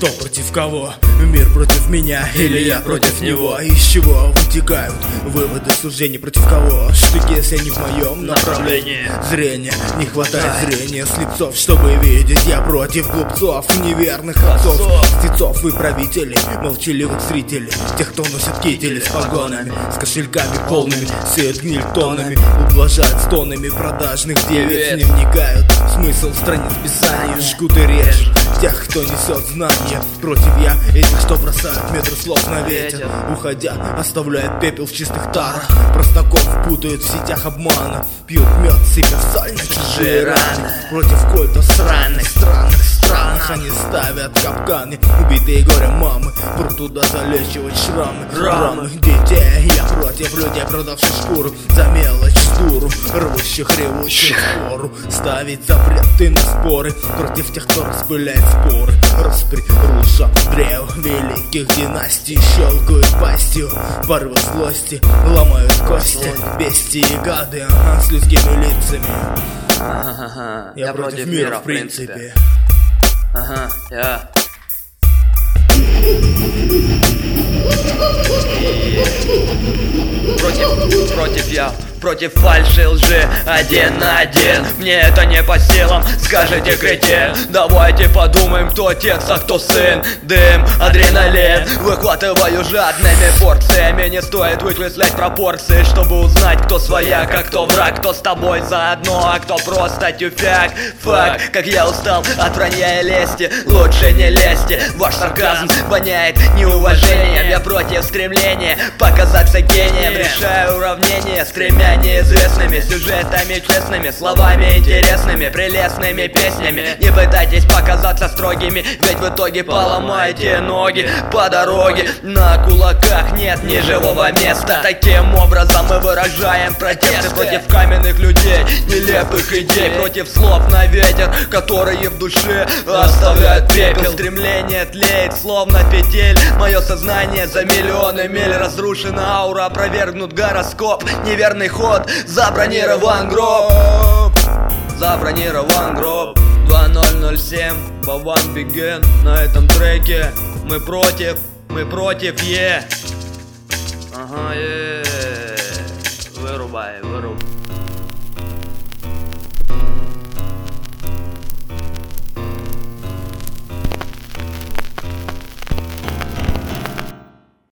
Кто против кого? Мир против меня или я против него? Из чего вытекают выводы суждений? Против кого? Штыки, если не в моем направлении зрения. Не хватает зрения слепцов, чтобы видеть. Я против глупцов, неверных отцов, птицов и правителей, молчаливых зрителей, тех, кто носит кители с погонами, с кошельками полными, сеет гниль тоннами, ублажают стонами продажных девиц. Не вникают в смысл страниц писания, жгут и режут тех, кто несет знания. Против я этих, что бросают метры слов на ветер, уходя, оставляют пепел в чистых тарах. Простаков путают в сетях обмана, пьют мед, сыпят соль на чужие раны. Против кольтов странных, странных они ставят капканы. Убитые горем мамы, прут туда залечивать шрамы детей. Я против людей, продавших шкуру за мелочь, дуру, рвущих, ревущих спору. Ставить запреты на споры против тех, кто распыляет споры. Распри руша древ великих династий, щелкают пастью порывы злости, ломают кости, бестии и гады с людскими лицами. Я против мира в принципе. Против фальши, лжи, один на один. Мне это не по силам, скажите, кретин. Давайте подумаем, кто отец, а кто сын. Дым, адреналин, выхватываю жадными порциями. Не стоит вычислять пропорции, чтобы узнать, кто свояк, а кто враг. Кто с тобой заодно, а кто просто тюфяк. Факт, как я устал от вранья и лести. Лучше не лезьте, ваш сарказм воняет неуважением. Я против стремления показаться гением. Решаю уравнение с тремя неизвестными сюжетами, честными словами, интересными, прелестными песнями. Не пытайтесь показаться строгими, ведь в итоге поломаете ноги по дороге. На кулаках нет ни живого места. Таким образом мы выражаем протесты против каменных людей, нелепых идей, против слов на ветер, которые в душе оставляют пепел. Стремление тлеет, словно петель. Мое сознание за миллионы миль разрушена аура, опровергнут гороскоп. Неверный ход, забронирован гроб. Забронирован гроб. 2007, Баван Биген. На этом треке мы против,